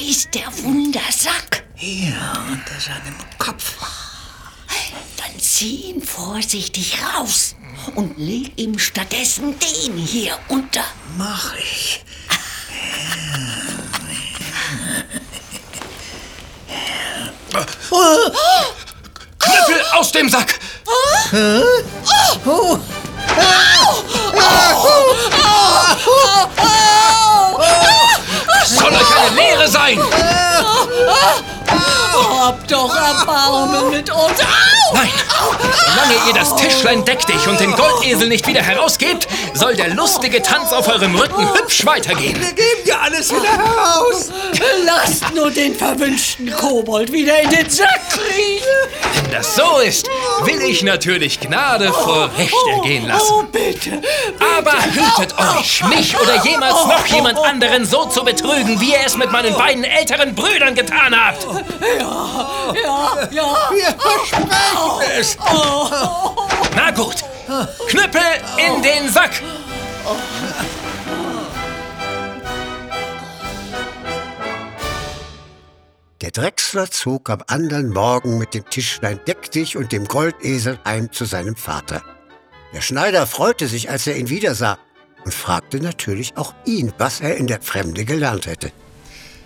ist der Wundersack? Hier, unter seinem Kopf. Dann zieh ihn vorsichtig raus und leg ihm stattdessen den hier unter. Mach ich. Knüppel aus dem Sack! Soll euch eine Lehre sein! Hab doch Erbarmen mit uns. Nein! Solange ihr das Tischlein deck dich und den Goldesel nicht wieder herausgebt, soll der lustige Tanz auf eurem Rücken hübsch weitergehen. Wir geben dir alles wieder heraus. Lasst nur den verwünschten Kobold wieder in den Sack kriechen. Wenn das so ist, will ich natürlich Gnade vor Recht ergehen lassen. Oh, bitte. Aber hütet euch, mich oder jemals noch jemand anderen so zu betrügen, wie ihr es mit meinen beiden älteren Brüdern getan habt. Ja. Wir versprechen es. Na gut, Knüppel in den Sack. Der Drechsler zog am anderen Morgen mit dem Tischlein deck dich und dem Goldesel heim zu seinem Vater. Der Schneider freute sich, als er ihn wiedersah und fragte natürlich auch ihn, was er in der Fremde gelernt hätte.